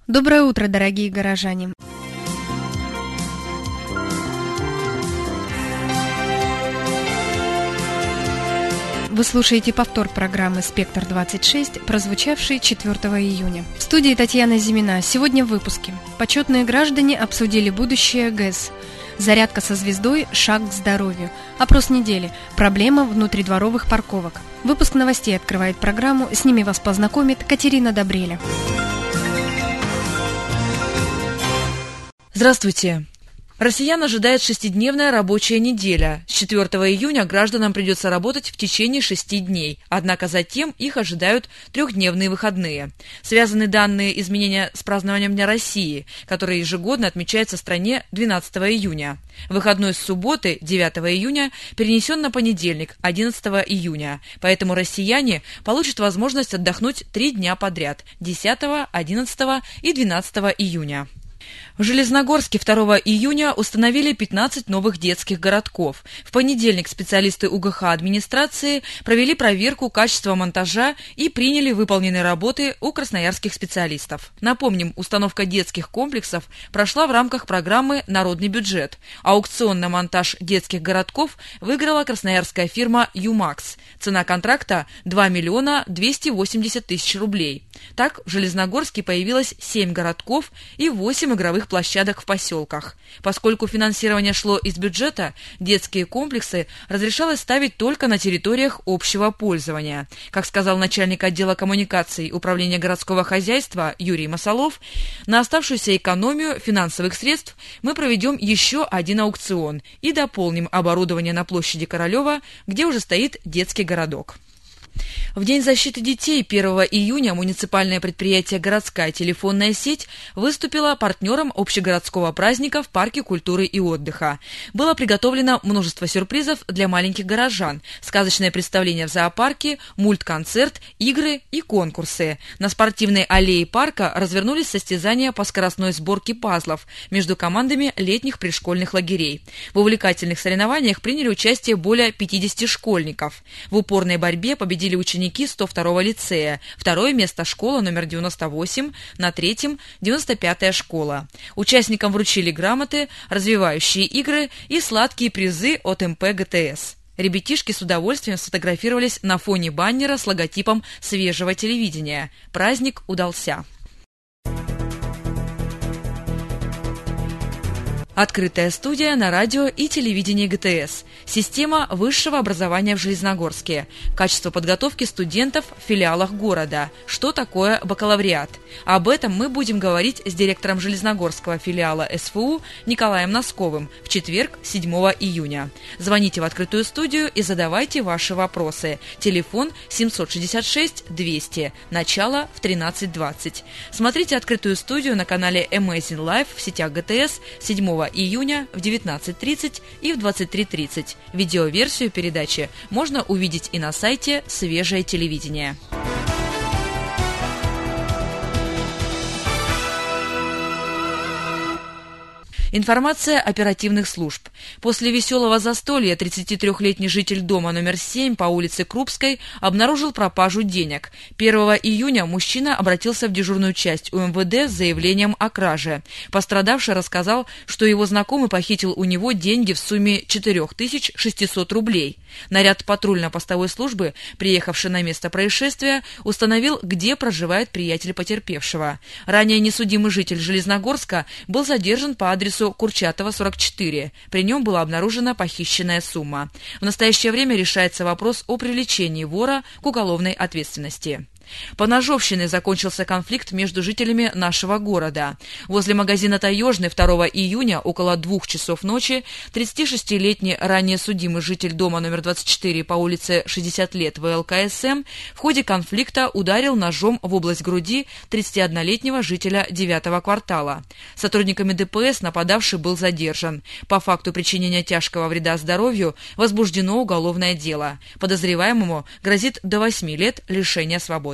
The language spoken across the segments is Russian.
Доброе утро, дорогие горожане! Вы слушаете повтор программы «Спектр-26», прозвучавшей 4 июня. В студии Татьяна Зимина. Сегодня в выпуске. Почетные граждане обсудили будущее ГЭС. Зарядка со звездой – шаг к здоровью. Опрос недели. Проблема внутридворовых парковок. Выпуск новостей открывает программу. С ними вас познакомит Катерина Добреля. Здравствуйте! Россиян ожидает 6-дневная рабочая неделя. С 4 июня гражданам придется работать в течение 6 дней, однако затем их ожидают 3-дневные выходные. Связаны данные изменения с празднованием Дня России, который ежегодно отмечается в стране 12 июня. Выходной с субботы, 9 июня, перенесен на понедельник, 11 июня, поэтому россияне получат возможность отдохнуть 3 дня подряд – 10, 11 и 12 июня. В Железногорске 2 июня установили 15 новых детских городков. В понедельник специалисты УГХ администрации провели проверку качества монтажа и приняли выполненные работы у красноярских специалистов. Напомним, установка детских комплексов прошла в рамках программы «Народный бюджет». Аукцион на монтаж детских городков выиграла красноярская фирма «Юмакс». Цена контракта – 2 миллиона 280 тысяч рублей. Так, в Железногорске появилось 7 городков и 8 игровых площадок в поселках. Поскольку финансирование шло из бюджета, детские комплексы разрешалось ставить только на территориях общего пользования. Как сказал начальник отдела коммуникаций Управления городского хозяйства Юрий Масолов, на оставшуюся экономию финансовых средств мы проведем еще один аукцион и дополним оборудование на площади Королева, где уже стоит детский городок. В День защиты детей 1 июня муниципальное предприятие «Городская телефонная сеть» выступило партнером общегородского праздника в Парке культуры и отдыха. Было приготовлено множество сюрпризов для маленьких горожан, сказочное представление в зоопарке, мульт-концерт, игры и конкурсы. На спортивной аллее парка развернулись состязания по скоростной сборке пазлов между командами летних пришкольных лагерей. В увлекательных соревнованиях приняли участие более 50 школьников. В упорной борьбе победили ученики 102-го лицея, второе место школа номер 98, на третьем – 95-я школа. Участникам вручили грамоты, развивающие игры и сладкие призы от МП ГТС. Ребятишки с удовольствием сфотографировались на фоне баннера с логотипом свежего телевидения. Праздник удался. Открытая студия на радио и телевидении ГТС. Система высшего образования в Железногорске. Качество подготовки студентов в филиалах города. Что такое бакалавриат? Об этом мы будем говорить с директором Железногорского филиала СФУ Николаем Носковым в четверг, 7 июня. Звоните в открытую студию и задавайте ваши вопросы. Телефон 766-200. Начало в 13:20. Смотрите открытую студию на канале Amazing Life в сетях ГТС 7 июня в 19:30 и в 23:30. Видеоверсию передачи можно увидеть и на сайте «Свежее телевидение». Информация оперативных служб. После веселого застолья 33-летний житель дома номер 7 по улице Крупской обнаружил пропажу денег. 1 июня мужчина обратился в дежурную часть УМВД с заявлением о краже. Пострадавший рассказал, что его знакомый похитил у него деньги в сумме 4600 рублей. Наряд патрульно-постовой службы, приехавший на место происшествия, установил, где проживает приятель потерпевшего. Ранее несудимый житель Железногорска был задержан по адресу Курчатова, 44. При нем была обнаружена похищенная сумма. В настоящее время решается вопрос о привлечении вора к уголовной ответственности. По ножовщине закончился конфликт между жителями нашего города. Возле магазина «Таежный» 2 июня около 2 часов ночи 36-летний ранее судимый житель дома номер 24 по улице 60 лет ВЛКСМ в ходе конфликта ударил ножом в область груди 31-летнего жителя 9-го квартала. Сотрудниками ДПС нападавший был задержан. По факту причинения тяжкого вреда здоровью возбуждено уголовное дело. Подозреваемому грозит до 8 лет лишения свободы.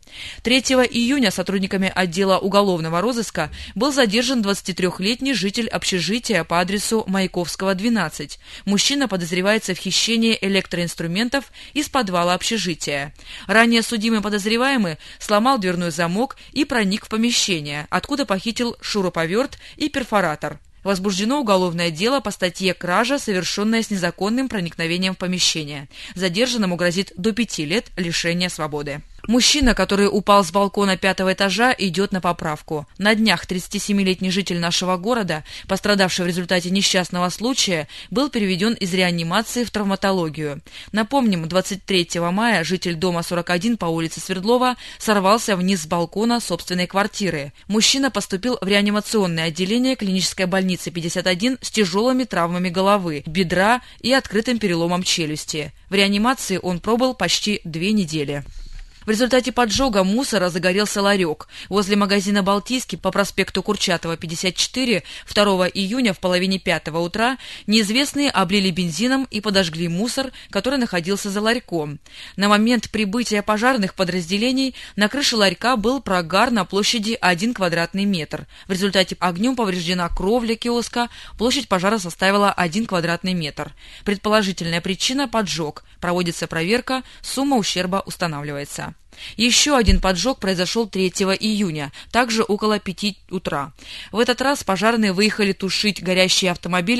3 июня сотрудниками отдела уголовного розыска был задержан 23-летний житель общежития по адресу Маяковского, 12. Мужчина подозревается в хищении электроинструментов из подвала общежития. Ранее судимый подозреваемый сломал дверной замок и проник в помещение, откуда похитил шуруповерт и перфоратор. Возбуждено уголовное дело по статье «Кража, совершенная с незаконным проникновением в помещение». Задержанному грозит до 5 лет лишения свободы. Мужчина, который упал с балкона 5-го этажа, идет на поправку. На днях 37-летний житель нашего города, пострадавший в результате несчастного случая, был переведен из реанимации в травматологию. Напомним, 23 мая житель дома 41 по улице Свердлова сорвался вниз с балкона собственной квартиры. Мужчина поступил в реанимационное отделение клинической больницы 51 с тяжелыми травмами головы, бедра и открытым переломом челюсти. В реанимации он пробыл почти 2 недели. В результате поджога мусора загорелся ларек. Возле магазина «Балтийский» по проспекту Курчатова, 54, 2 июня в половине 5 утра неизвестные облили бензином и подожгли мусор, который находился за ларьком. На момент прибытия пожарных подразделений на крыше ларька был прогар на площади 1 квадратный метр. В результате огнем повреждена кровля киоска, площадь пожара составила 1 квадратный метр. Предположительная причина – поджог. Проводится проверка, сумма ущерба устанавливается. Еще один поджог произошел 3 июня, также около 5 утра. В этот раз пожарные выехали тушить горящий автомобиль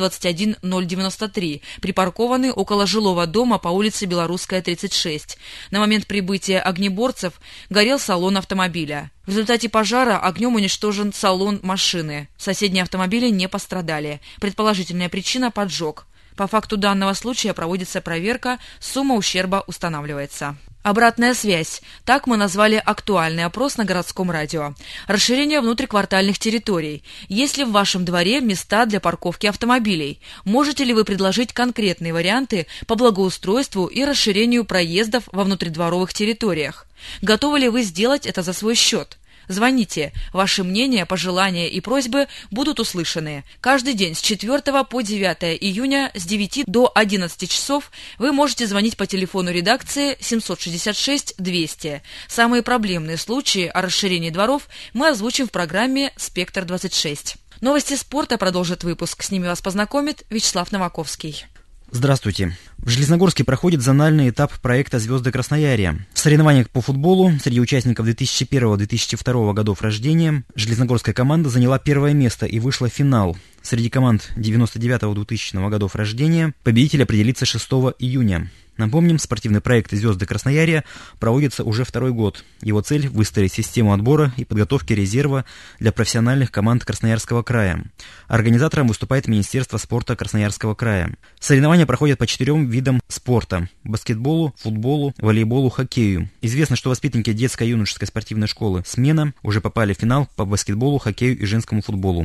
ВАЗ-21093, припаркованный около жилого дома по улице Белорусская, 36. На момент прибытия огнеборцев горел салон автомобиля. В результате пожара огнем уничтожен салон машины. Соседние автомобили не пострадали. Предположительная причина – поджог. По факту данного случая проводится проверка, сумма ущерба устанавливается. Обратная связь. Так мы назвали актуальный опрос на городском радио. Расширение внутриквартальных территорий. Есть ли в вашем дворе места для парковки автомобилей? Можете ли вы предложить конкретные варианты по благоустройству и расширению проездов во внутридворовых территориях? Готовы ли вы сделать это за свой счет? Звоните. Ваши мнения, пожелания и просьбы будут услышаны. Каждый день с 4 по 9 июня с 9 до 11 часов вы можете звонить по телефону редакции 766-200. Самые проблемные случаи о расширении дворов мы озвучим в программе «Спектр-26». Новости спорта продолжит выпуск. С ними вас познакомит Вячеслав Новаковский. Здравствуйте. В Железногорске проходит зональный этап проекта «Звезды Красноярья». В соревнованиях по футболу среди участников 2001-2002 годов рождения железногорская команда заняла первое место и вышла в финал. Среди команд 99-2000 годов рождения победитель определится 6 июня. Напомним, спортивный проект «Звезды Красноярья» проводится уже 2-й год. Его цель – выстроить систему отбора и подготовки резерва для профессиональных команд Красноярского края. Организатором выступает Министерство спорта Красноярского края. Соревнования проходят по 4 видам спорта – баскетболу, футболу, волейболу, хоккею. Известно, что воспитанники детско-юношеской спортивной школы «Смена» уже попали в финал по баскетболу, хоккею и женскому футболу.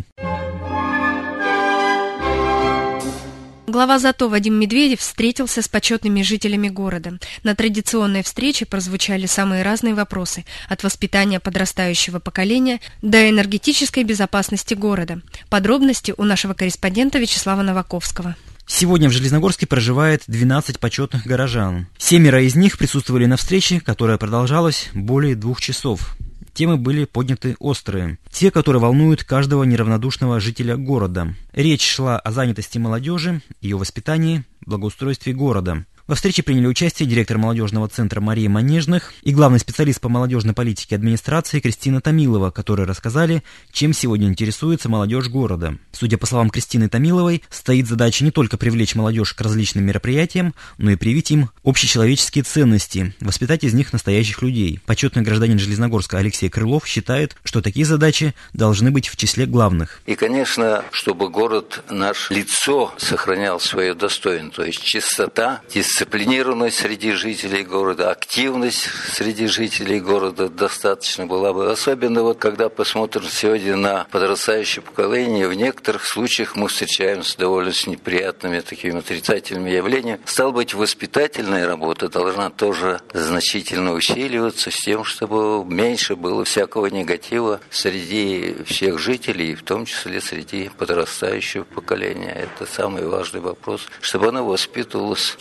Глава ЗАТО Вадим Медведев встретился с почетными жителями города. На традиционной встрече прозвучали самые разные вопросы, от воспитания подрастающего поколения до энергетической безопасности города. Подробности у нашего корреспондента Вячеслава Новаковского. Сегодня в Железногорске проживает 12 почетных горожан. 7 из них присутствовали на встрече, которая продолжалась более 2 часов. Темы были подняты острые. Те, которые волнуют каждого неравнодушного жителя города. Речь шла о занятости молодежи, ее воспитании, благоустройстве города. Во встрече приняли участие директор молодежного центра Мария Манежных и главный специалист по молодежной политике администрации Кристина Томилова, которые рассказали, чем сегодня интересуется молодежь города. Судя по словам Кристины Томиловой, стоит задача не только привлечь молодежь к различным мероприятиям, но и привить им общечеловеческие ценности, воспитать из них настоящих людей. Почетный гражданин Железногорска Алексей Крылов считает, что такие задачи должны быть в числе главных. И, конечно, чтобы город, наш лицо сохранял свое достоинство, то есть чистота, дисциплинированность среди жителей города, активность среди жителей города достаточно была бы. Особенно вот когда посмотрим сегодня на подрастающее поколение, в некоторых случаях мы встречаемся довольно с неприятными такими отрицательными явлениями. Стало быть, воспитательная работа должна тоже значительно усиливаться с тем, чтобы меньше было всякого негатива среди всех жителей, в том числе среди подрастающего поколения. Это самый важный вопрос, чтобы оно воспитывалось чувство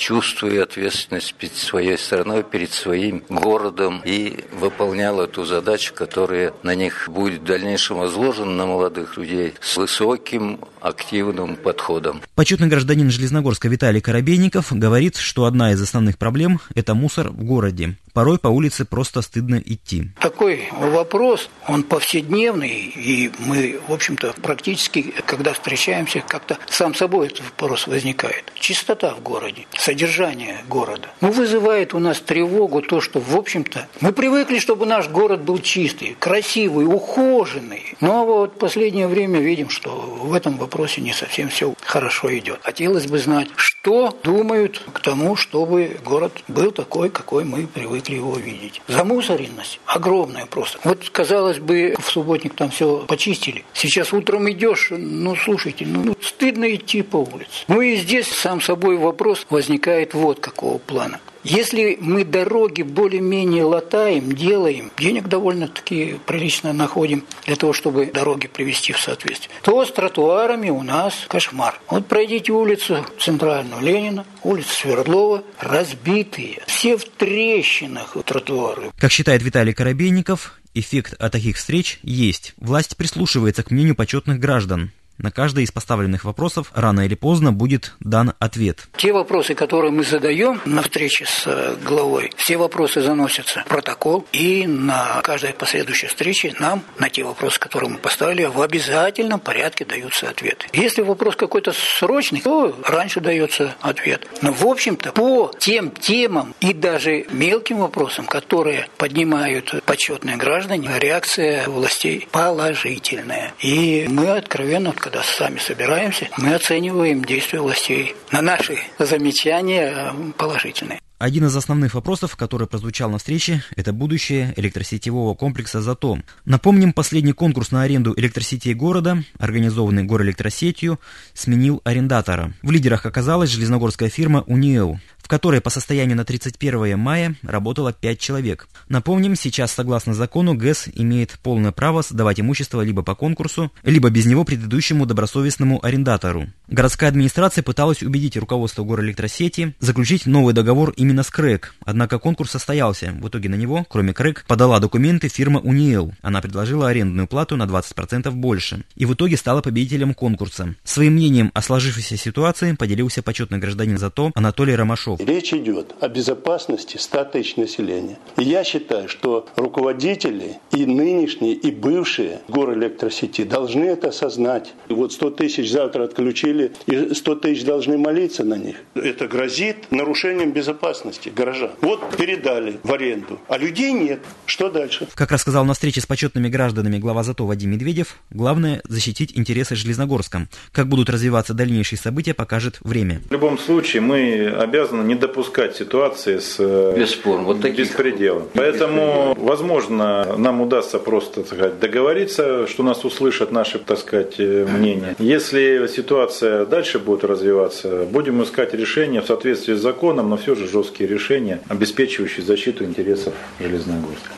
большую ответственность перед своей страной, перед своим городом и выполнял эту задачу, которая на них будет в дальнейшем возложена, на молодых людей, с высоким активным подходом. Почетный гражданин Железногорска Виталий Коробейников говорит, что одна из основных проблем – это мусор в городе. Порой по улице просто стыдно идти. Такой вопрос, он повседневный, и мы, в общем-то, практически, когда встречаемся, как-то сам собой этот вопрос возникает. Чистота в городе, содержание города. Вызывает у нас тревогу то, что, в общем-то, мы привыкли, чтобы наш город был чистый, красивый, ухоженный. Но вот в последнее время видим, что в этом вопросе не совсем все хорошо идет. Хотелось бы знать, что думают к тому, чтобы город был такой, какой мы привыкли его видеть. Замусоренность огромная просто. Вот, казалось бы, в субботник там все почистили. Сейчас утром идешь, слушайте, стыдно идти по улице. И здесь сам собой вопрос возникает вот какого плана. Если мы дороги более-менее латаем, делаем, денег довольно-таки прилично находим для того, чтобы дороги привести в соответствие, то с тротуарами у нас кошмар. Вот пройдите улицу Центральную Ленина, улицу Свердлова, разбитые, все в трещинах тротуары. Как считает Виталий Коробейников, эффект от таких встреч есть. Власть прислушивается к мнению почетных граждан. На каждый из поставленных вопросов рано или поздно будет дан ответ. Те вопросы, которые мы задаем на встрече с главой, все вопросы заносятся в протокол, и на каждой последующей встрече нам на те вопросы, которые мы поставили, в обязательном порядке даются ответы. Если вопрос какой-то срочный, то раньше дается ответ. Но, в общем-то, по тем темам и даже мелким вопросам, которые поднимают почетные граждане, реакция властей положительная. И мы откровенно, когда сами собираемся, мы оцениваем действия властей. На наши замечания положительные. Один из основных вопросов, который прозвучал на встрече, это будущее электросетевого комплекса «Затон». Напомним, последний конкурс на аренду электросетей города, организованный Горэлектросетью, сменил арендатора. В лидерах оказалась железногорская фирма «Униэл», в которой по состоянию на 31 мая работало 5 человек. Напомним, сейчас, согласно закону, ГЭС имеет полное право сдавать имущество либо по конкурсу, либо без него предыдущему добросовестному арендатору. Городская администрация пыталась убедить руководство Горэлектросети заключить новый договор именно с КРЭК, однако конкурс состоялся. В итоге на него, кроме КРЭК, подала документы фирма «Униэл». Она предложила арендную плату на 20% больше. И в итоге стала победителем конкурса. Своим мнением о сложившейся ситуации поделился почетный гражданин ЗАТО Анатолий Ромашов. Речь идет о безопасности 100 тысяч населения. И я считаю, что руководители и нынешние, и бывшие Горэлектросети должны это осознать. И вот 100 тысяч завтра отключили, и 100 тысяч должны молиться на них. Это грозит нарушением безопасности горожан. Вот передали в аренду, а людей нет. Что дальше? Как рассказал на встрече с почетными гражданами глава ЗАТО Вадим Медведев, главное защитить интересы Железногорска. Как будут развиваться дальнейшие события, покажет время. В любом случае мы обязаны не допускать ситуации с беспределом. Поэтому, возможно, нам удастся просто, так сказать, договориться, что нас услышат наши, так сказать, мнения. Если ситуация дальше будет развиваться, будем искать решения в соответствии с законом, но все же жесткие решения, обеспечивающие защиту интересов Железногорска.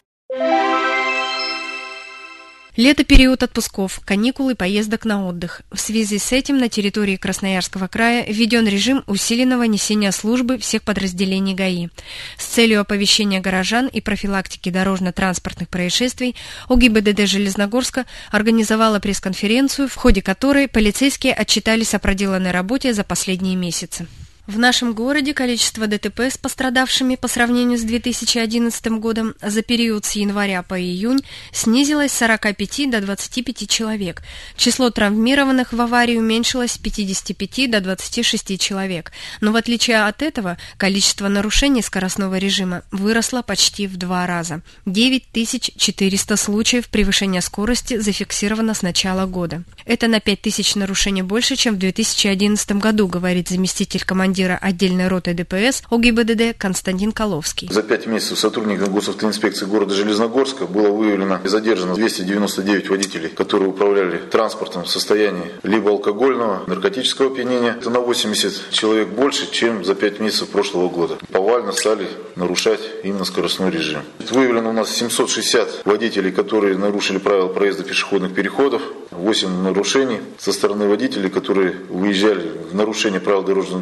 Лето – период отпусков, каникул и поездок на отдых. В связи с этим на территории Красноярского края введен режим усиленного несения службы всех подразделений ГАИ. С целью оповещения горожан и профилактики дорожно-транспортных происшествий ОГИБДД Железногорска организовала пресс-конференцию, в ходе которой полицейские отчитались о проделанной работе за последние месяцы. В нашем городе количество ДТП с пострадавшими по сравнению с 2011 годом за период с января по июнь снизилось с 45 до 25 человек. Число травмированных в аварии уменьшилось с 55 до 26 человек. Но в отличие от этого, количество нарушений скоростного режима выросло почти в 2 раза. 9400 случаев превышения скорости зафиксировано с начала года. Это на 5000 нарушений больше, чем в 2011 году, говорит заместитель командира отдельной роты ДПС ОГИБДД Константин Коловский. За 5 месяцев сотрудниками госавтоинспекции города Железногорска было выявлено и задержано 299 водителей, которые управляли транспортом в состоянии либо алкогольного, наркотического опьянения. Это на 80 человек больше, чем за 5 месяцев прошлого года. Повально стали нарушать именно скоростной режим. Выявлено у нас 760 водителей, которые нарушили правила проезда пешеходных переходов. 8 нарушений со стороны водителей, которые выезжали в нарушение правил дорожного движения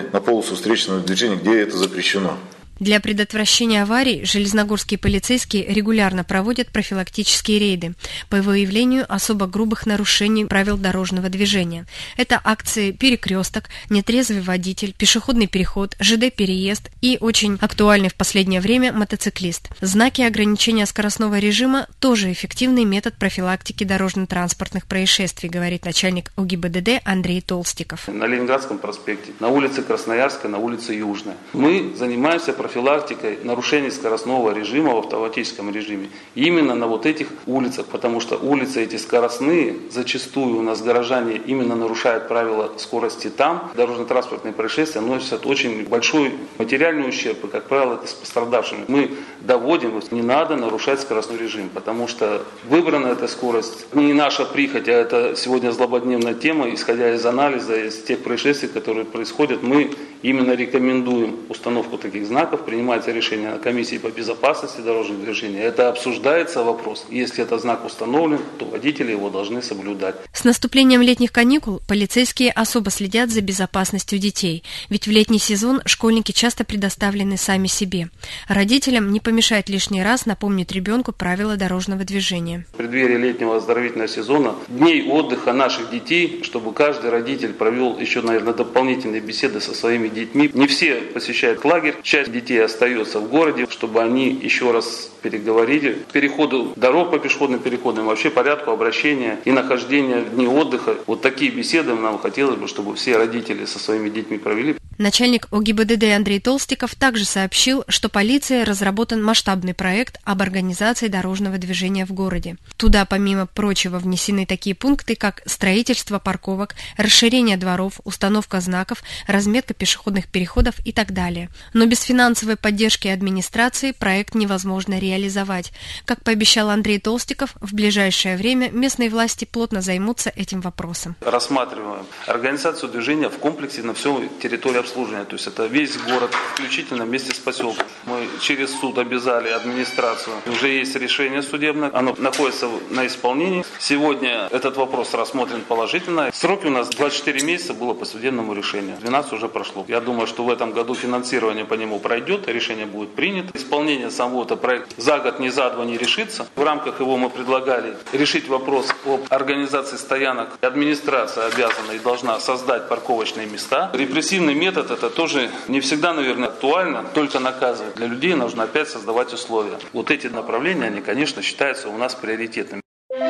на полосу встречного движения, где это запрещено. Для предотвращения аварий железногорские полицейские регулярно проводят профилактические рейды по выявлению особо грубых нарушений правил дорожного движения. Это акции «Перекресток», «Нетрезвый водитель», «Пешеходный переход», «ЖД-переезд» и очень актуальный в последнее время «Мотоциклист». Знаки ограничения скоростного режима – тоже эффективный метод профилактики дорожно-транспортных происшествий, говорит начальник УГИБДД Андрей Толстиков. На Ленинградском проспекте, на улице Красноярская, на улице Южная. Мы занимаемся профилактикой нарушений скоростного режима в автоматическом режиме. Именно на вот этих улицах, потому что улицы эти скоростные, зачастую у нас горожане именно нарушают правила скорости там. Дорожно-транспортные происшествия носят очень большой материальный ущерб, и, как правило, это с пострадавшими. Мы доводим, не надо нарушать скоростной режим, потому что выбрана эта скорость не наша прихоть, а это сегодня злободневная тема. Исходя из анализа, из тех происшествий, которые происходят, мы именно рекомендуем установку таких знаков, принимается решение на комиссии по безопасности дорожного движения. Это обсуждается вопрос. Если этот знак установлен, то водители его должны соблюдать. С наступлением летних каникул полицейские особо следят за безопасностью детей, ведь в летний сезон школьники часто предоставлены сами себе. Родителям не помешает лишний раз напомнить ребенку правила дорожного движения. В преддверии летнего оздоровительного сезона, дней отдыха наших детей, чтобы каждый родитель провел еще, наверное, дополнительные беседы со своими детьми. Не все посещают лагерь, часть детей остается в городе, чтобы они еще раз переговорили. Переходу дорог по пешеходным переходам, вообще порядку обращения и нахождения в дни отдыха. Вот такие беседы нам хотелось бы, чтобы все родители со своими детьми провели. Начальник УГИБДД Андрей Толстиков также сообщил, что полицией разработан масштабный проект об организации дорожного движения в городе. Туда, помимо прочего, внесены такие пункты, как строительство парковок, расширение дворов, установка знаков, разметка пешеходных переходов и так далее. Но без финансовой поддержки администрации проект невозможно реализовать. Как пообещал Андрей Толстиков, в ближайшее время местные власти плотно займутся этим вопросом. Рассматриваем организацию движения в комплексе на всю территорию обслуживания. То есть это весь город, включительно вместе с поселком. Мы через суд обязали администрацию. Уже есть решение судебное, оно находится на исполнении. Сегодня этот вопрос рассмотрен положительно. Сроки у нас 24 месяца было по судебному решению. 12 уже прошло. Я думаю, что в этом году финансирование по нему пройдет, решение будет принято. Исполнение самого проекта за год, ни за два не решится. В рамках его мы предлагали решить вопрос об организации стоянок. Администрация обязана и должна создать парковочные места. Репрессивный метод это тоже не всегда, наверное, актуально, только наказывать. Для людей нужно опять создавать условия. Вот эти направления, они, конечно, считаются у нас приоритетными.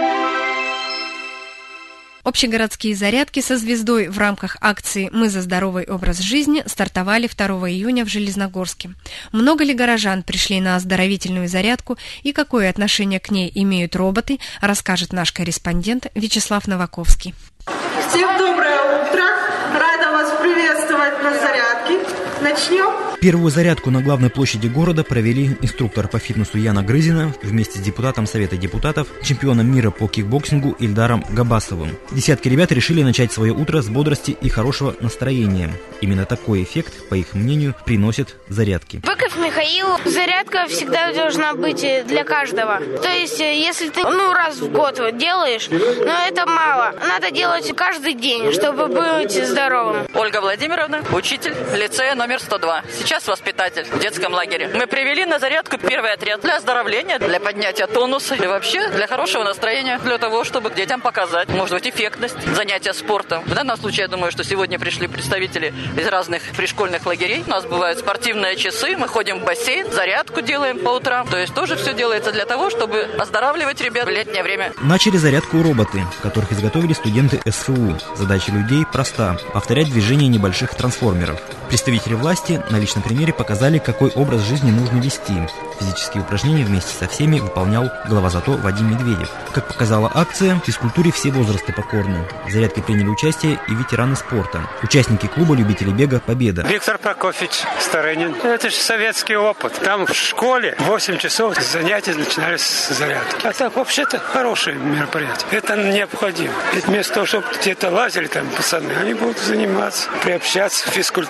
Общегородские зарядки со звездой в рамках акции «Мы за здоровый образ жизни» стартовали 2 июня в Железногорске. Много ли горожан пришли на оздоровительную зарядку и какое отношение к ней имеют роботы, расскажет наш корреспондент Вячеслав Новаковский. Всем доброе утро! Рада вас приветствовать на зарядке. Начнем. Первую зарядку на главной площади города провели инструктор по фитнесу Яна Грызина вместе с депутатом Совета депутатов, чемпионом мира по кикбоксингу Ильдаром Габасовым. Десятки ребят решили начать свое утро с бодрости и хорошего настроения. Именно такой эффект, по их мнению, приносят зарядки. Быков Михаил, зарядка всегда должна быть для каждого. То есть, если ты раз в год делаешь, но это мало. Надо делать каждый день, чтобы быть здоровым. Ольга Владимировна, учитель лицея номер 102. Сейчас воспитатель в детском лагере. Мы привели на зарядку первый отряд для оздоровления, для поднятия тонуса и вообще для хорошего настроения, для того, чтобы детям показать, может быть, эффектность занятия спортом. В данном случае, я думаю, что сегодня пришли представители из разных пришкольных лагерей. У нас бывают спортивные часы, мы ходим в бассейн, зарядку делаем по утрам. То есть тоже все делается для того, чтобы оздоравливать ребят в летнее время. Начали зарядку роботы, которых изготовили студенты СФУ. Задача людей проста – повторять движения небольших трансформеров. Представители власти на личном примере показали, какой образ жизни нужно вести. Физические упражнения вместе со всеми выполнял глава ЗАТО Вадим Медведев. Как показала акция, в физкультуре все возрасты покорны. В зарядке приняли участие и ветераны спорта. Участники клуба любителей бега «Победа». Виктор Прокофьевич Старынин. Это же советский опыт. Там в школе 8 часов занятия начинались с зарядки. А так вообще-то хорошее мероприятие. Это необходимо. Ведь вместо того, чтобы где-то лазили там пацаны, они будут заниматься, приобщаться к физкультуре.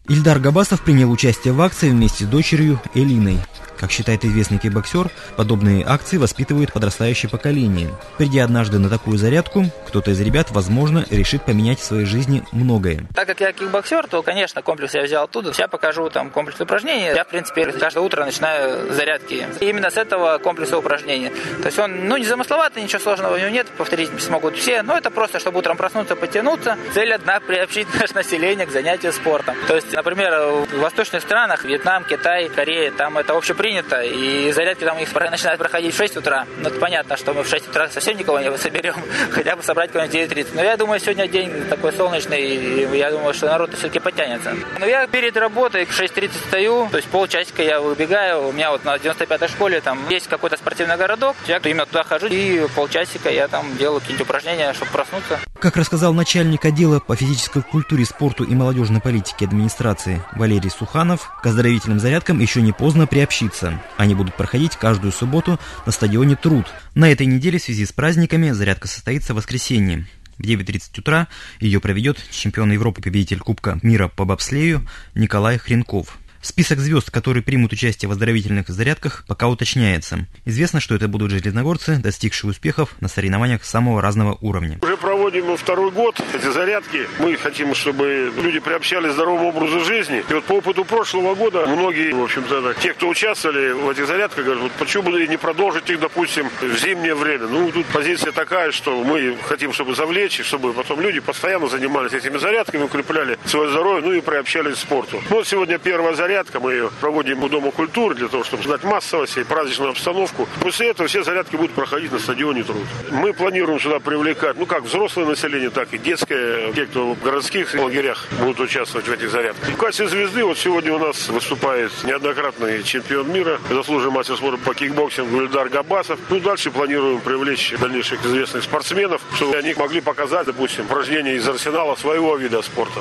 Ильдар Габасов принял участие в акции вместе с дочерью Элиной. Как считает известный кикбоксер, подобные акции воспитывают подрастающее поколение. Придя однажды на такую зарядку, кто-то из ребят, возможно, решит поменять в своей жизни многое. Так как я кикбоксер, то, конечно, комплекс я взял оттуда. Я покажу там комплекс упражнений. Я, в принципе, каждое утро начинаю зарядки. И именно с этого комплекса упражнений. То есть он, не замысловатый, ничего сложного в нем нет, повторить смогут все. Но это просто, чтобы утром проснуться, подтянуться. Цель одна – приобщить наше население к занятию спортом. То есть, например, в восточных странах, Вьетнам, Китай, Корея, там это общепринято. И зарядки там их начинают проходить в 6 утра. Ну, это понятно, что мы в 6 утра совсем никого не соберем, хотя бы собрать кого-нибудь 9:30. Но я думаю, сегодня день такой солнечный, и я думаю, что народ все-таки подтянется. Но я перед работой в 6:30 встаю, то есть полчасика я выбегаю. У меня вот на 95-й школе там есть какой-то спортивный городок. Я именно туда хожу, и полчасика я там делаю какие-нибудь упражнения, чтобы проснуться. Как рассказал начальник отдела по физической культуре, спорту и молодежной политике администрации Валерий Суханов, к оздоровительным зарядкам еще не поздно приобщиться. Они будут проходить каждую субботу на стадионе «Труд». На этой неделе в связи с праздниками зарядка состоится в воскресенье. В 9:30 утра ее проведет чемпион Европы, победитель Кубка мира по бобслею Николай Хренков. Список звезд, которые примут участие в оздоровительных зарядках, пока уточняется. Известно, что это будут железногорцы, достигшие успехов на соревнованиях самого разного уровня. Уже проводим мы второй год эти зарядки. Мы хотим, чтобы люди приобщались к здоровому образу жизни. И вот по опыту прошлого года многие, в общем-то, те, кто участвовали в этих зарядках, говорят, вот почему бы не продолжить их, допустим, в зимнее время. Ну, тут позиция такая, что мы хотим, чтобы завлечь, чтобы потом люди постоянно занимались этими зарядками, укрепляли свое здоровье, ну и приобщались к спорту. Ну, вот сегодня первая зарядка. Мы ее проводим у Дома культуры для того, чтобы создать массовость и праздничную обстановку. После этого все зарядки будут проходить на стадионе «Труд». Мы планируем сюда привлекать, как взрослое население, так и детское. Те, кто в городских лагерях будут участвовать в этих зарядках. В качестве звезды вот сегодня у нас выступает неоднократный чемпион мира, заслуженный мастер спорта по кикбоксингу Ильдар Габасов. Дальше планируем привлечь дальнейших известных спортсменов, чтобы они могли показать, допустим, упражнения из арсенала своего вида спорта.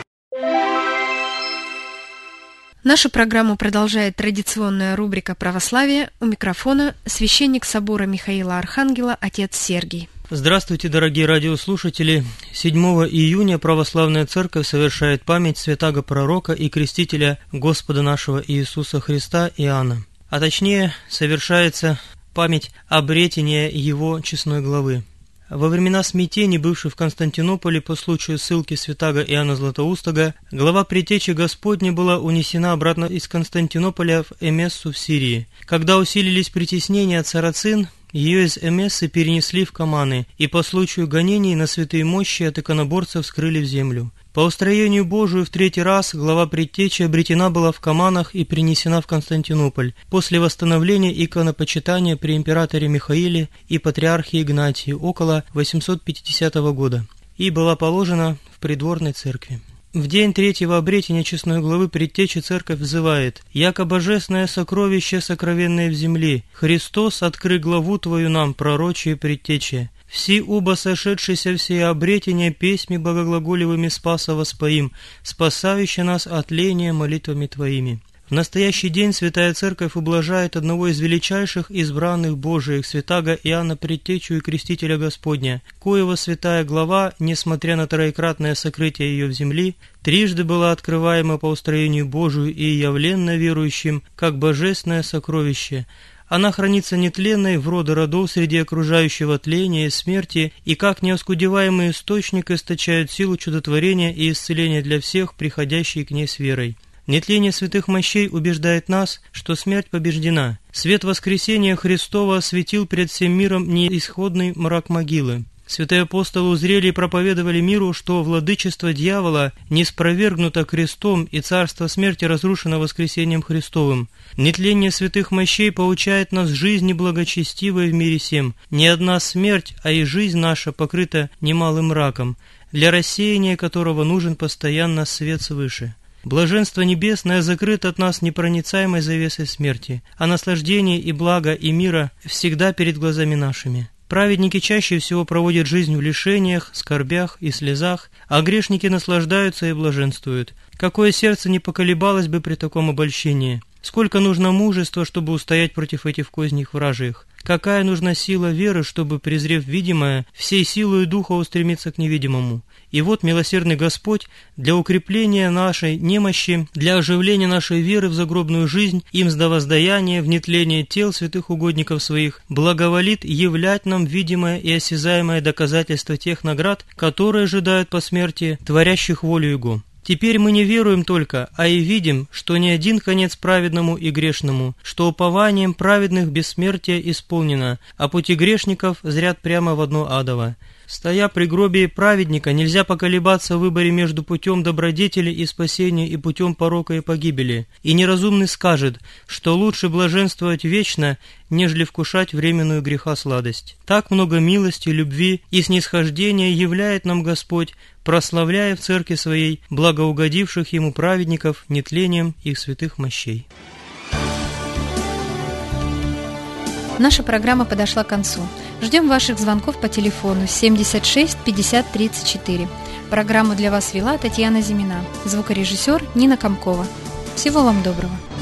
Нашу программу продолжает традиционная рубрика «Православие». У микрофона священник собора Михаила Архангела, отец Сергий. Здравствуйте, дорогие радиослушатели. 7 июня Православная Церковь совершает память святаго пророка и крестителя Господа нашего Иисуса Христа Иоанна. А точнее, совершается память обретения его честной главы. Во времена смятений, бывших в Константинополе по случаю ссылки святаго Иоанна Златоустого, глава Предтечи Господня была унесена обратно из Константинополя в Эмессу в Сирии. Когда усилились притеснения от сарацин, ее из Эмессы перенесли в Каманы, и по случаю гонений на святые мощи от иконоборцев скрыли в землю. По устроению Божию в 3-й раз глава Предтечи обретена была в Каманах и принесена в Константинополь после восстановления иконопочитания при императоре Михаиле и патриархе Игнатии около 850 года и была положена в придворной церкви. В день 3-го обретения честной главы Предтечи церковь взывает: «Яко божественное сокровище сокровенное в земле, Христос, откры главу Твою нам, пророчие Предтече. Все уба сошедшиеся все обретения песьми богоглаголевыми спаса воспоим, спасающие нас от ления молитвами Твоими». В настоящий день Святая Церковь ублажает одного из величайших избранных Божиих, святаго Иоанна Предтечу и Крестителя Господня, коего святая глава, несмотря на троекратное сокрытие ее в земли, трижды была открываема по устроению Божию и явленно верующим, как божественное сокровище. Она хранится нетленной в роды родов среди окружающего тления и смерти, и как неоскудеваемый источник источает силу чудотворения и исцеления для всех, приходящих к ней с верой. Нетление святых мощей убеждает нас, что смерть побеждена. Свет воскресения Христова осветил пред всем миром неисходный мрак могилы. Святые апостолы узрели и проповедовали миру, что владычество дьявола не спровергнуто крестом и царство смерти разрушено воскресением Христовым. Нетление святых мощей поучает нас жизни благочестивой в мире сем. Не одна смерть, а и жизнь наша покрыта немалым мраком, для рассеяния которого нужен постоянно свет свыше. Блаженство небесное закрыто от нас непроницаемой завесой смерти, а наслаждение и благо и мира всегда перед глазами нашими. Праведники чаще всего проводят жизнь в лишениях, скорбях и слезах, а грешники наслаждаются и блаженствуют. Какое сердце не поколебалось бы при таком обольщении? Сколько нужно мужества, чтобы устоять против этих козней вражьих? Какая нужна сила веры, чтобы, презрев видимое, всей силою духа устремиться к невидимому? И вот милосердный Господь для укрепления нашей немощи, для оживления нашей веры в загробную жизнь, им с воздаяния в нетление тел святых угодников своих, благоволит являть нам видимое и осязаемое доказательство тех наград, которые ожидают по смерти творящих волю Его. Теперь мы не веруем только, а и видим, что не один конец праведному и грешному, что упованием праведных бессмертие исполнено, а пути грешников зрят прямо в одно адово. Стоя при гробе праведника, нельзя поколебаться в выборе между путем добродетели и спасения и путем порока и погибели. И неразумный скажет, что лучше блаженствовать вечно, нежели вкушать временную греха сладость. Так много милости, любви и снисхождения являет нам Господь, прославляя в церкви своей благоугодивших Ему праведников нетлением их святых мощей. Наша программа подошла к концу. Ждем ваших звонков по телефону 76 50 34. Программу для вас вела Татьяна Зимина, звукорежиссер Нина Комкова. Всего вам доброго.